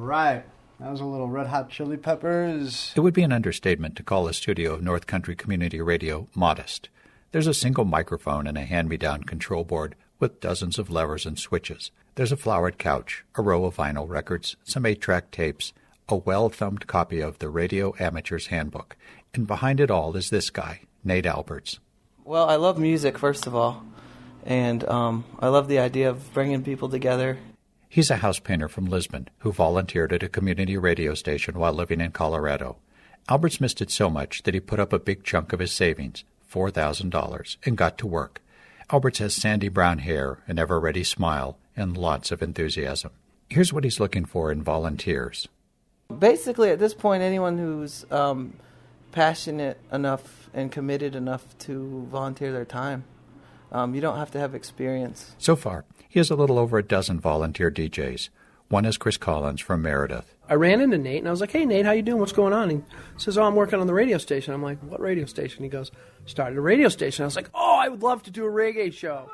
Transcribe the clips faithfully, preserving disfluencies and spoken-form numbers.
right. That was a little Red Hot Chili Peppers. It would be an understatement to call the studio of North Country Community Radio modest. There's a single microphone and a hand-me-down control board with dozens of levers and switches. There's a flowered couch, a row of vinyl records, some eight-track tapes, a well-thumbed copy of the Radio Amateur's Handbook. And behind it all is this guy, Nate Alberts. Well, I love music, first of all. And um, I love the idea of bringing people together. He's a house painter from Lisbon who volunteered at a community radio station while living in Colorado. Alberts missed it so much that he put up a big chunk of his savings, four thousand dollars, and got to work. Alberts has sandy brown hair, an ever-ready smile, and lots of enthusiasm. Here's what he's looking for in volunteers. Basically, at this point, anyone who's um, passionate enough and committed enough to volunteer their time. Um, you don't have to have experience. So far, he has a little over a dozen volunteer D Js. One is Chris Collins from Meredith. I ran into Nate, and I was like, hey, Nate, how you doing? What's going on? He says, oh, I'm working on the radio station. I'm like, what radio station? He goes, started a radio station. I was like, oh, I would love to do a reggae show.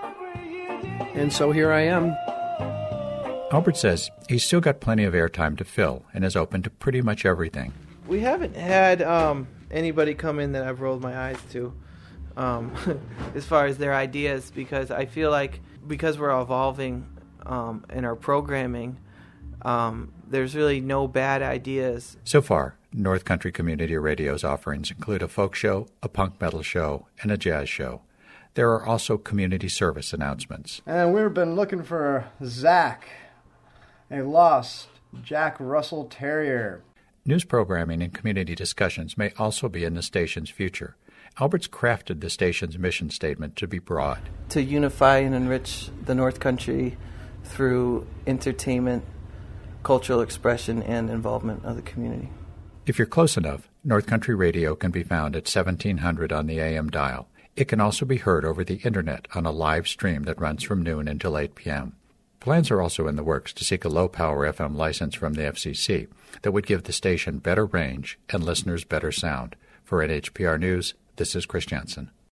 And so here I am. Albert says he's still got plenty of airtime to fill and is open to pretty much everything. We haven't had um, anybody come in that I've rolled my eyes to um, as far as their ideas, because I feel like because we're evolving um, in our programming, um, there's really no bad ideas. So far, North Country Community Radio's offerings include a folk show, a punk metal show, and a jazz show. There are also community service announcements. And we've been looking for Zach, a lost Jack Russell Terrier. News programming and community discussions may also be in the station's future. Alberts crafted the station's mission statement to be broad. To unify and enrich the North Country through entertainment, cultural expression, and involvement of the community. If you're close enough, North Country Radio can be found at seventeen hundred on the A M dial. It can also be heard over the Internet on a live stream that runs from noon until eight p.m. Plans are also in the works to seek a low-power F M license from the F C C that would give the station better range and listeners better sound. For N H P R News, this is Chris Jensen.